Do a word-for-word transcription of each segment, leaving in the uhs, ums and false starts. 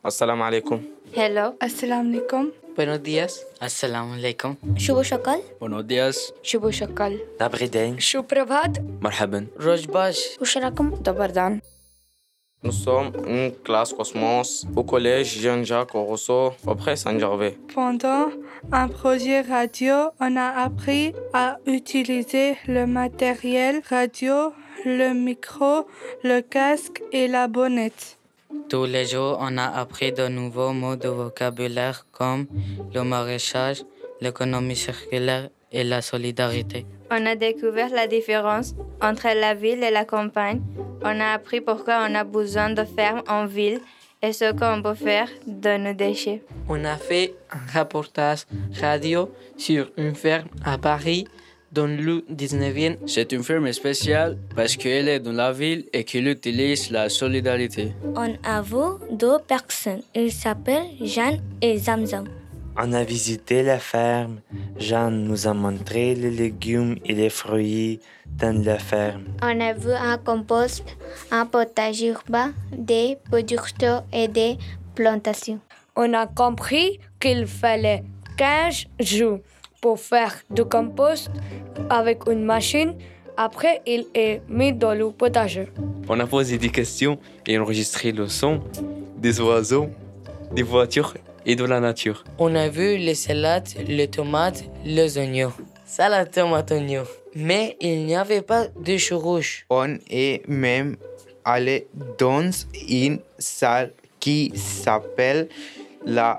Assalamu alaikum. Hello. Assalamu alaikum. Buenos días. Assalamu alaikum. Shubo Shakal. Buenos días. Shubo Shakal. Добрый день. Shuprabhat. مرحبا. Rojbash. Usharakum. Dobardan. Nous sommes une classe Cosmos au collège Jean-Jacques Rousseau, auprès Saint-Gervais. Pendant un projet radio, on a appris à utiliser le matériel radio, le micro, le casque et la bonnette. Tous les jours, on a appris de nouveaux mots de vocabulaire comme le maraîchage, l'économie circulaire et la solidarité. On a découvert la différence entre la ville et la campagne. On a appris pourquoi on a besoin de fermes en ville et ce qu'on peut faire de nos déchets. On a fait un reportage radio sur une ferme à Paris dans le dix-neuvième. C'est une ferme spéciale parce qu'elle est dans la ville et qu'elle utilise la solidarité. On a vu deux personnes. Ils s'appellent Jeanne et Zamzam. On a visité la ferme. Jeanne nous a montré les légumes et les fruits dans la ferme. On a vu un compost, un potager urbain, des producteurs et des plantations. On a compris qu'il fallait quinze jours pour faire du compost avec une machine. Après, il est mis dans le potager. On a posé des questions et enregistré le son des oiseaux, des voitures et de la nature. On a vu les salades, les tomates, les oignons. Salade tomate oignon. Mais il n'y avait pas de chou rouge. On est même allé dans une salle qui s'appelle la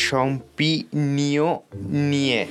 champignonnière.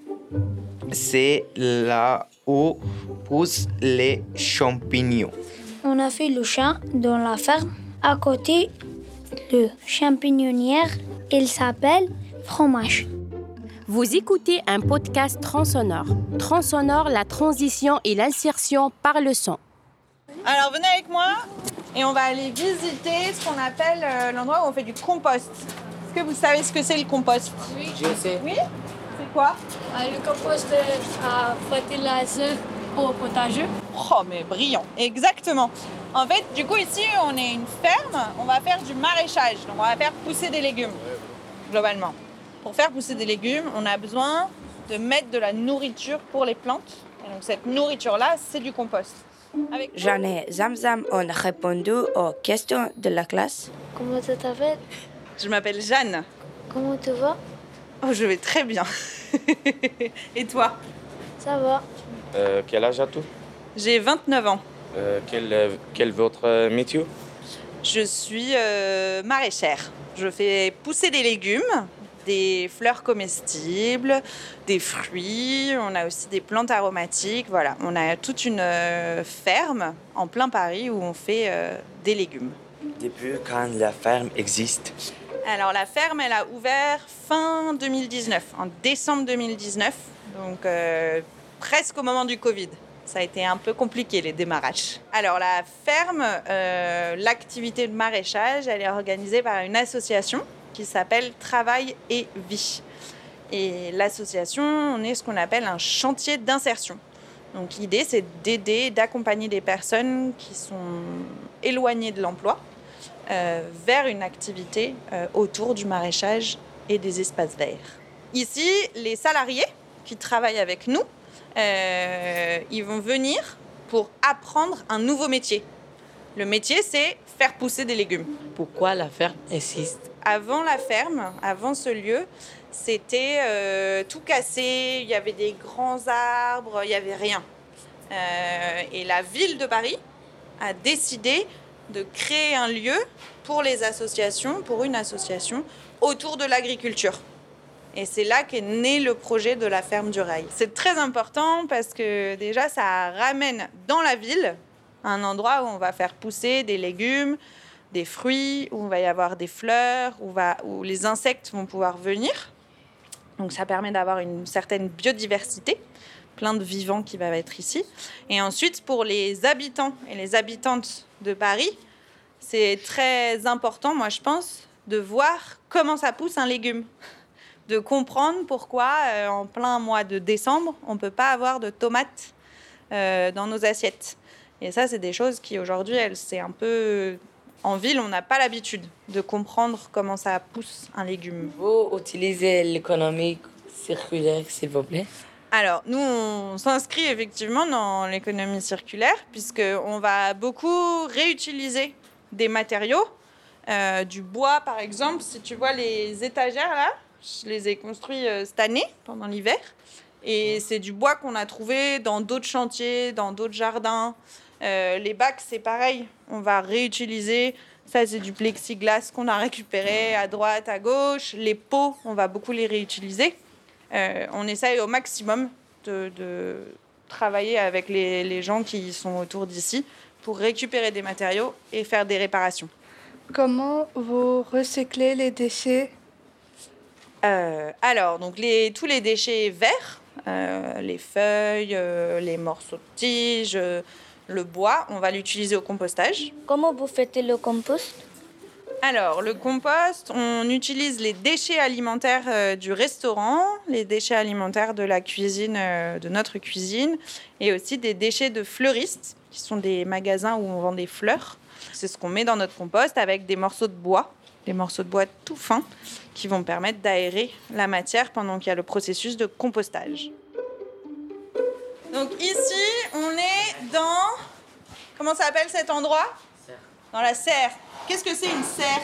C'est là où poussent les champignons. On a fait le champ dans la ferme. À côté de champignonnière, il s'appelle fromage. Vous écoutez un podcast Transonore. Transonore, la transition et l'insertion par le son. Alors venez avec moi et on va aller visiter ce qu'on appelle euh, l'endroit où on fait du compost. Est-ce que vous savez ce que c'est le compost? Oui, je sais. Oui? C'est quoi? Le compost à fertiliser au potager. Oh mais brillant, exactement. En fait, du coup ici on est une ferme, on va faire du maraîchage, donc on va faire pousser des légumes, globalement. Pour faire pousser des légumes, on a besoin de mettre de la nourriture pour les plantes. Et donc cette nourriture-là, c'est du compost. Avec... Jeanne et Zamzam ont répondu aux questions de la classe. Comment tu t'appelles? Je m'appelle Jeanne. Comment tu vas? Oh, je vais très bien. Et toi? Ça va. Euh, quel âge as-tu? J'ai vingt-neuf ans. Euh, quel, quel est votre métier? Je suis euh, maraîchère. Je fais pousser des légumes, des fleurs comestibles, des fruits. On a aussi des plantes aromatiques. Voilà, on a toute une euh, ferme en plein Paris où on fait euh, des légumes. Depuis quand la ferme existe? Alors la ferme, elle a ouvert fin deux mille dix-neuf, en décembre deux mille dix-neuf, donc euh, presque au moment du Covid. Ça a été un peu compliqué, les démarrages. Alors la ferme, euh, l'activité de maraîchage, elle est organisée par une association qui s'appelle Travail et Vie. Et l'association, on est ce qu'on appelle un chantier d'insertion. Donc l'idée, c'est d'aider, d'accompagner des personnes qui sont éloignées de l'emploi euh, vers une activité euh, autour du maraîchage et des espaces verts. Ici, les salariés qui travaillent avec nous, euh, ils vont venir pour apprendre un nouveau métier. Le métier, c'est faire pousser des légumes. Pourquoi la ferme existe? Avant la ferme, avant ce lieu, c'était euh, tout cassé, il y avait des grands arbres, il n'y avait rien. Euh, et la ville de Paris a décidé de créer un lieu pour les associations, pour une association, autour de l'agriculture. Et c'est là qu'est né le projet de la ferme du Rail. C'est très important parce que déjà, ça ramène dans la ville un endroit où on va faire pousser des légumes, des fruits, où il va y avoir des fleurs, où, va, où les insectes vont pouvoir venir. Donc ça permet d'avoir une certaine biodiversité, plein de vivants qui va être ici. Et ensuite, pour les habitants et les habitantes de Paris, c'est très important, moi je pense, de voir comment ça pousse un légume. De comprendre pourquoi, euh, en plein mois de décembre, on ne peut pas avoir de tomates euh, dans nos assiettes. Et ça, c'est des choses qui, aujourd'hui, elles, c'est un peu En ville, on n'a pas l'habitude de comprendre comment ça pousse un légume. Vous utilisez l'économie circulaire, s'il vous plaît? Alors, nous, on s'inscrit effectivement dans l'économie circulaire puisqu'on va beaucoup réutiliser des matériaux. Euh, du bois, par exemple, si tu vois les étagères, là, je les ai construits euh, cette année, pendant l'hiver. Et c'est du bois qu'on a trouvé dans d'autres chantiers, dans d'autres jardins. Euh, les bacs, c'est pareil. On va réutiliser. Ça, c'est du plexiglas qu'on a récupéré à droite, à gauche. Les pots, on va beaucoup les réutiliser. Euh, on essaye au maximum de, de travailler avec les, les gens qui sont autour d'ici pour récupérer des matériaux et faire des réparations. Comment vous recyclez les déchets? euh, Alors, donc les, tous les déchets verts, euh, les feuilles, euh, les morceaux de tige, euh, le bois, on va l'utiliser au compostage. Comment vous faites le compost? Alors, le compost, on utilise les déchets alimentaires euh, du restaurant, les déchets alimentaires de la cuisine, euh, de notre cuisine, et aussi des déchets de fleuristes, qui sont des magasins où on vend des fleurs. C'est ce qu'on met dans notre compost avec des morceaux de bois, des morceaux de bois tout fins, qui vont permettre d'aérer la matière pendant qu'il y a le processus de compostage. Donc ici, on est dans... Comment ça s'appelle cet endroit? Dans la serre. Qu'est-ce que c'est une serre?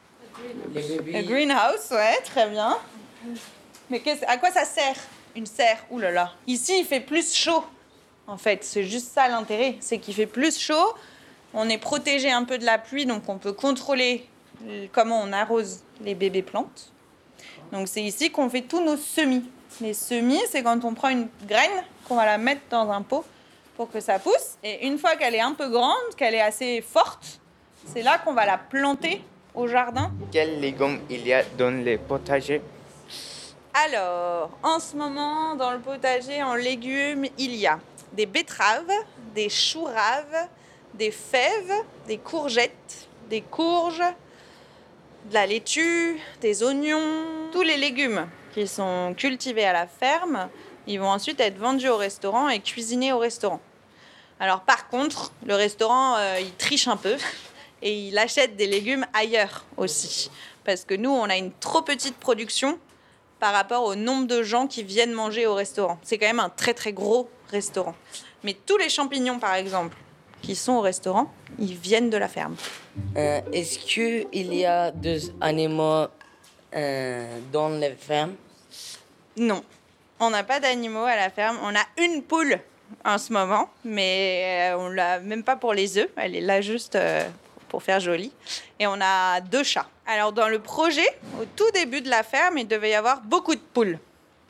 Un greenhouse, ouais, très bien. Mais à quoi ça sert, une serre? Ouh là là. Ici, il fait plus chaud, en fait. C'est juste ça l'intérêt. C'est qu'il fait plus chaud. On est protégé un peu de la pluie, donc on peut contrôler comment on arrose les bébés plantes. Donc c'est ici qu'on fait tous nos semis. Les semis, c'est quand on prend une graine, qu'on va la mettre dans un pot pour que ça pousse. Et une fois qu'elle est un peu grande, qu'elle est assez forte, c'est là qu'on va la planter au jardin. Quels légumes il y a dans le potager? Alors, en ce moment, dans le potager, en légumes, il y a des betteraves, des choux raves, des fèves, des courgettes, des courges, de la laitue, des oignons. Tous les légumes qui sont cultivés à la ferme, ils vont ensuite être vendus au restaurant et cuisinés au restaurant. Alors par contre, le restaurant, euh, il triche un peu et il achète des légumes ailleurs aussi. Parce que nous, on a une trop petite production par rapport au nombre de gens qui viennent manger au restaurant. C'est quand même un très très gros restaurant. Mais tous les champignons, par exemple, qui sont au restaurant, ils viennent de la ferme. Euh, est-ce qu'il y a des animaux euh, dans les fermes? Non, on n'a pas d'animaux à la ferme. On a une poule en ce moment, mais on l'a même pas pour les œufs. Elle est là juste euh, pour faire joli. Et on a deux chats. Alors dans le projet, au tout début de la ferme, il devait y avoir beaucoup de poules.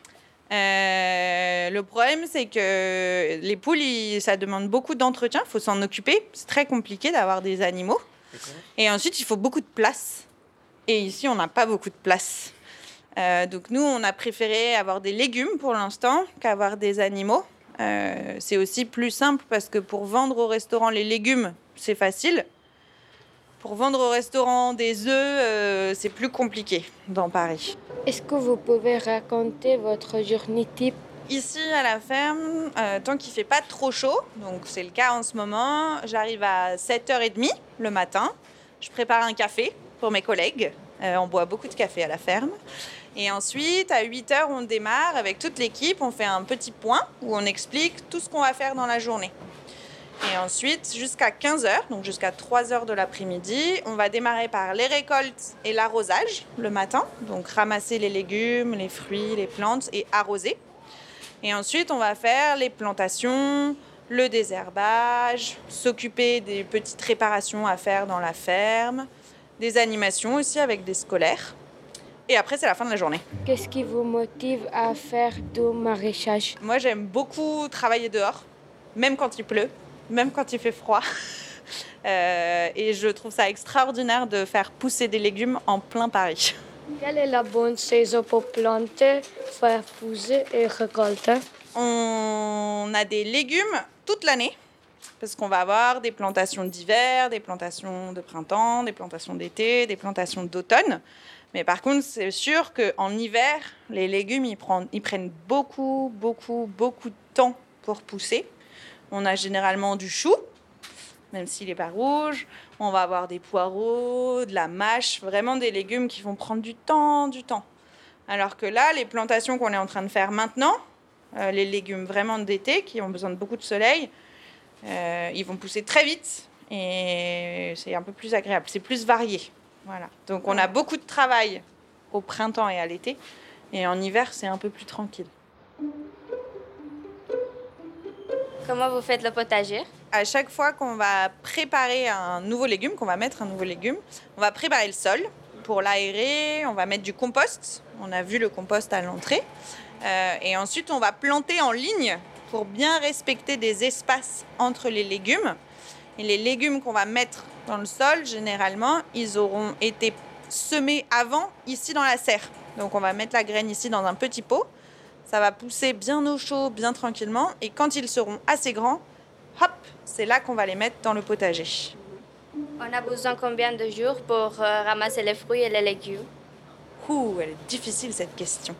Euh, le problème, c'est que les poules, ils, ça demande beaucoup d'entretien. Il faut s'en occuper. C'est très compliqué d'avoir des animaux. Et ensuite, il faut beaucoup de place. Et ici, on n'a pas beaucoup de place. Euh, donc nous, on a préféré avoir des légumes pour l'instant qu'avoir des animaux. Euh, c'est aussi plus simple parce que pour vendre au restaurant les légumes, c'est facile. Pour vendre au restaurant des œufs, euh, c'est plus compliqué dans Paris. Est-ce que vous pouvez raconter votre journée type? Ici, à la ferme, euh, tant qu'il ne fait pas trop chaud, donc c'est le cas en ce moment, j'arrive à sept heures trente le matin. Je prépare un café pour mes collègues. Euh, on boit beaucoup de café à la ferme. Et ensuite, à huit heures, on démarre avec toute l'équipe. On fait un petit point où on explique tout ce qu'on va faire dans la journée. Et ensuite, jusqu'à quinze heures, donc jusqu'à trois heures de l'après-midi, on va démarrer par les récoltes et l'arrosage le matin. Donc ramasser les légumes, les fruits, les plantes et arroser. Et ensuite, on va faire les plantations, le désherbage, s'occuper des petites réparations à faire dans la ferme, des animations aussi avec des scolaires. Et après, c'est la fin de la journée. Qu'est-ce qui vous motive à faire du maraîchage? Moi, j'aime beaucoup travailler dehors, même quand il pleut, même quand il fait froid. euh, et je trouve ça extraordinaire de faire pousser des légumes en plein Paris. Quelle est la bonne saison pour planter, faire pousser et récolter? On a des légumes toute l'année, parce qu'on va avoir des plantations d'hiver, des plantations de printemps, des plantations d'été, des plantations d'automne. Mais par contre, c'est sûr qu'en hiver, les légumes, ils prennent, ils prennent beaucoup, beaucoup, beaucoup de temps pour pousser. On a généralement du chou, même s'il n'est pas rouge. On va avoir des poireaux, de la mâche, vraiment des légumes qui vont prendre du temps, du temps. Alors que là, les plantations qu'on est en train de faire maintenant, euh, les légumes vraiment d'été, qui ont besoin de beaucoup de soleil, euh, ils vont pousser très vite et c'est un peu plus agréable, c'est plus varié. Voilà. Donc on a beaucoup de travail au printemps et à l'été, et en hiver, c'est un peu plus tranquille. Comment vous faites le potager? À chaque fois qu'on va préparer un nouveau légume, qu'on va mettre un nouveau légume, on va préparer le sol pour l'aérer, on va mettre du compost. On a vu le compost à l'entrée. Euh, et ensuite, on va planter en ligne pour bien respecter des espaces entre les légumes. Et les légumes qu'on va mettre dans le sol, généralement, ils auront été semés avant, ici dans la serre. Donc on va mettre la graine ici dans un petit pot. Ça va pousser bien au chaud, bien tranquillement. Et quand ils seront assez grands, hop, c'est là qu'on va les mettre dans le potager. On a besoin combien de jours pour euh, ramasser les fruits et les légumes? Ouh, elle est difficile cette question.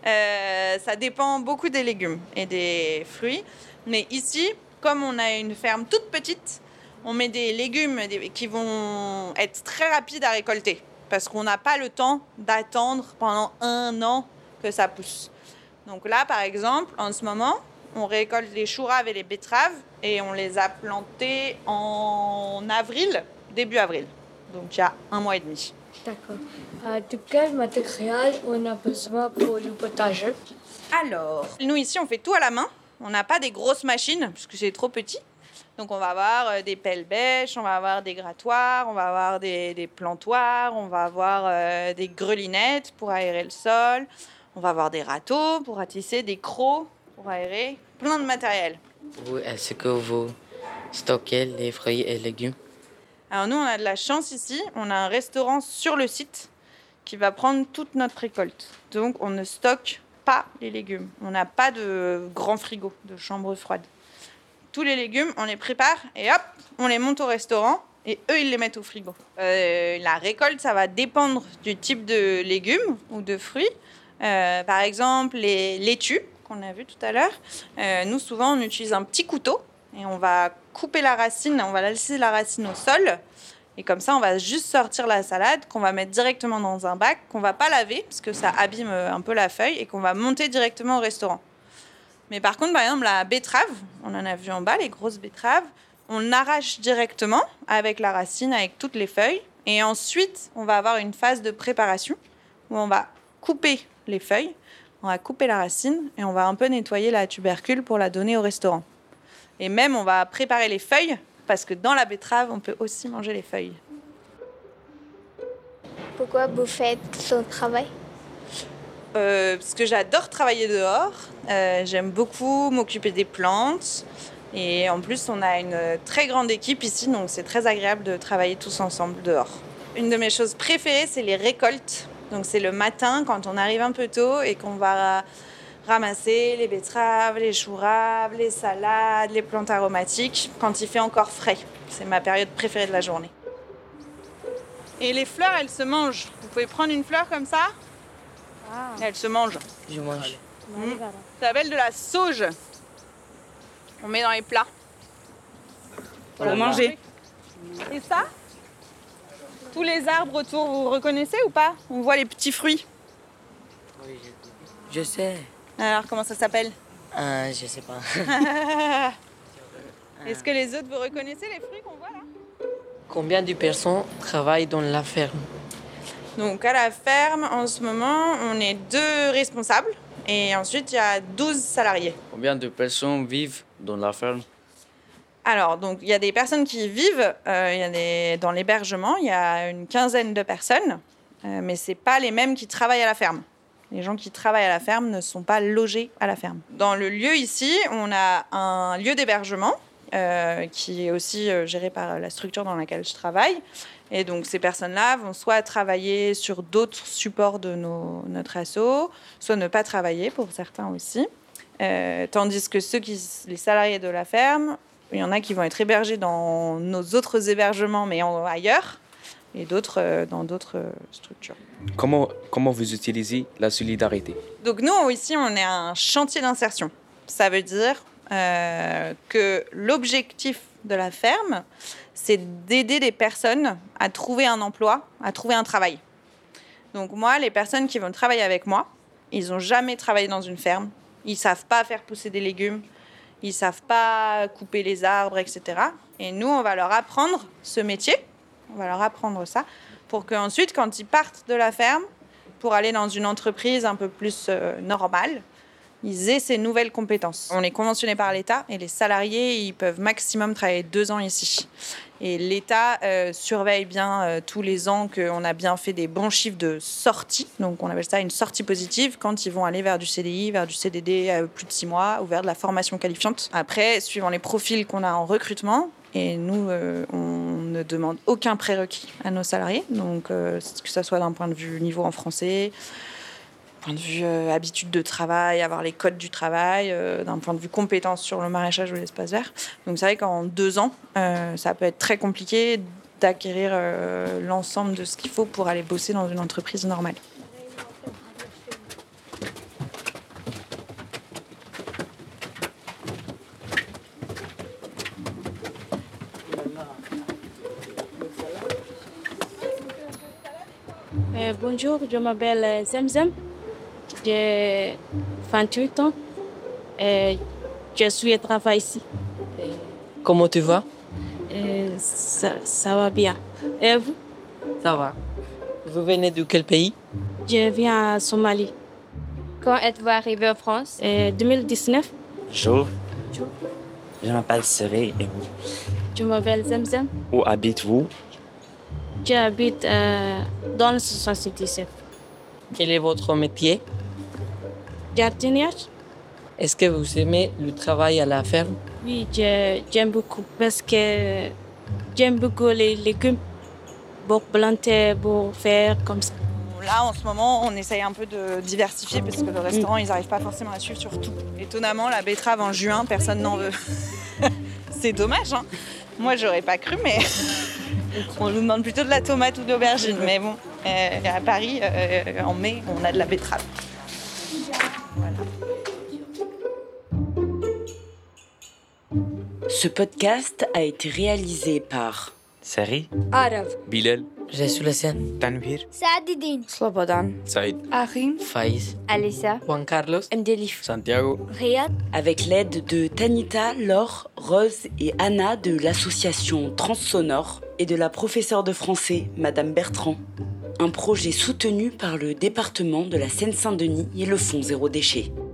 Euh, ça dépend beaucoup des légumes et des fruits. Mais ici, comme on a une ferme toute petite, on met des légumes qui vont être très rapides à récolter. Parce qu'on n'a pas le temps d'attendre pendant un an que ça pousse. Donc là, par exemple, en ce moment, on récolte les choux raves et les betteraves et on les a plantés en avril, début avril. Donc il y a un mois et demi. D'accord. Euh, de quel matériel on a besoin pour le potager? Alors, nous ici, on fait tout à la main. On n'a pas des grosses machines parce que c'est trop petit. Donc on va avoir des pelles-bêches, on va avoir des grattoirs, on va avoir des, des plantoirs, on va avoir euh, des grelinettes pour aérer le sol, on va avoir des râteaux pour ratisser, des crocs pour aérer, plein de matériel. Où est-ce que vous stockez les fruits et légumes? Alors nous, on a de la chance ici, on a un restaurant sur le site qui va prendre toute notre récolte. Donc on ne stocke pas les légumes, on n'a pas de grand frigo, de chambre froide. Tous les légumes, on les prépare et hop, on les monte au restaurant et eux, ils les mettent au frigo. Euh, la récolte, ça va dépendre du type de légumes ou de fruits. Euh, par exemple, les laitues qu'on a vu tout à l'heure. Euh, nous, souvent, on utilise un petit couteau et on va couper la racine, on va laisser la racine au sol. Et comme ça, on va juste sortir la salade qu'on va mettre directement dans un bac, qu'on va pas laver parce que ça abîme un peu la feuille et qu'on va monter directement au restaurant. Mais par contre, par exemple, la betterave, on en a vu en bas, les grosses betteraves, on arrache directement avec la racine, avec toutes les feuilles. Et ensuite, on va avoir une phase de préparation où on va couper les feuilles, on va couper la racine et on va un peu nettoyer la tubercule pour la donner au restaurant. Et même, on va préparer les feuilles parce que dans la betterave, on peut aussi manger les feuilles. Pourquoi vous faites ce travail? Euh, parce que j'adore travailler dehors. Euh, j'aime beaucoup m'occuper des plantes. Et en plus, on a une très grande équipe ici, donc c'est très agréable de travailler tous ensemble dehors. Une de mes choses préférées, c'est les récoltes. Donc c'est le matin, quand on arrive un peu tôt et qu'on va ramasser les betteraves, les choux raves, les salades, les plantes aromatiques, quand il fait encore frais. C'est ma période préférée de la journée. Et les fleurs, elles se mangent. Vous pouvez prendre une fleur comme ça. Ah. Elle se mange. Je mange. Mmh. Ça s'appelle de la sauge. On met dans les plats. Pour la manger. Et ça, tous les arbres autour, vous reconnaissez ou pas? On voit les petits fruits. Oui, je, je sais. Alors, comment ça s'appelle? euh, Je sais pas. Est-ce que les autres, vous reconnaissez les fruits qu'on voit là? Combien de personnes travaillent dans la ferme? Donc à la ferme, en ce moment, on est deux responsables et ensuite il y a douze salariés. Combien de personnes vivent dans la ferme? Alors, donc il y a des personnes qui vivent euh, il y a des, dans l'hébergement, il y a une quinzaine de personnes, euh, mais ce n'est pas les mêmes qui travaillent à la ferme. Les gens qui travaillent à la ferme ne sont pas logés à la ferme. Dans le lieu ici, on a un lieu d'hébergement euh, qui est aussi euh, géré par la structure dans laquelle je travaille. Et donc, ces personnes-là vont soit travailler sur d'autres supports de nos, notre asso, soit ne pas travailler, pour certains aussi. Euh, tandis que ceux qui, les salariés de la ferme, il y en a qui vont être hébergés dans nos autres hébergements, mais en, ailleurs, et d'autres euh, dans d'autres euh, structures. Comment, comment vous utilisez la solidarité? Donc, nous, ici, on est un chantier d'insertion. Ça veut dire euh, que l'objectif de la ferme, c'est d'aider des personnes à trouver un emploi, à trouver un travail. Donc moi, les personnes qui vont travailler avec moi, ils n'ont jamais travaillé dans une ferme. Ils ne savent pas faire pousser des légumes. Ils ne savent pas couper les arbres, et cetera. Et nous, on va leur apprendre ce métier. On va leur apprendre ça pour qu'ensuite, quand ils partent de la ferme, pour aller dans une entreprise un peu plus euh, normale, ils aient ces nouvelles compétences. On est conventionné par l'État et les salariés, ils peuvent maximum travailler deux ans ici. Et l'État euh, surveille bien euh, tous les ans qu'on a bien fait des bons chiffres de sortie. Donc on appelle ça une sortie positive quand ils vont aller vers du C D I, vers du C D D à plus de six mois ou vers de la formation qualifiante. Après, suivant les profils qu'on a en recrutement, et nous, euh, on ne demande aucun prérequis à nos salariés. Donc euh, que ce soit d'un point de vue niveau en français, point de vue euh, habitude de travail, avoir les codes du travail, euh, d'un point de vue compétences sur le maraîchage ou l'espace vert. Donc c'est vrai qu'en deux ans, euh, ça peut être très compliqué d'acquérir euh, l'ensemble de ce qu'il faut pour aller bosser dans une entreprise normale. Euh, bonjour, je m'appelle Zemzem. J'ai vingt-huit ans et je suis à travail ici. Comment tu vas? Et ça, ça va bien. Et vous? Ça va. Vous venez de quel pays? Je viens à Somalie. Quand êtes-vous arrivé en France? En deux mille dix-neuf. Bonjour, Bonjour. je m'appelle Seri et vous? Je m'appelle Zemzem. Où habitez-vous? J'habite euh, dans le soixante-dix-sept. Quel est votre métier? Jardinière? Est-ce que vous aimez le travail à la ferme? Oui, je- j'aime beaucoup parce que j'aime beaucoup les légumes pour planter, pour faire comme ça. Là, en ce moment, on essaye un peu de diversifier parce que le restaurant, ils n'arrivent pas forcément à suivre sur tout. Étonnamment, la betterave en juin, personne n'en veut. C'est dommage, hein. Moi, j'aurais pas cru, mais on nous demande plutôt de la tomate ou de l'aubergine. Mais bon, euh, à Paris, euh, en mai, on a de la betterave. Voilà. Ce podcast a été réalisé par Seri, Arav, Bilal, Je suis la sienne. Tanvir, Saadidine, Slobodan, Saïd, Arim, Faiz, Alissa, Juan Carlos, Mdelif, Santiago, Riyad, avec l'aide de Tanita, Laure, Rose et Anna de l'association Transsonore et de la professeure de français, Madame Bertrand. Un projet soutenu par le département de la Seine-Saint-Denis et le Fonds Zéro Déchet.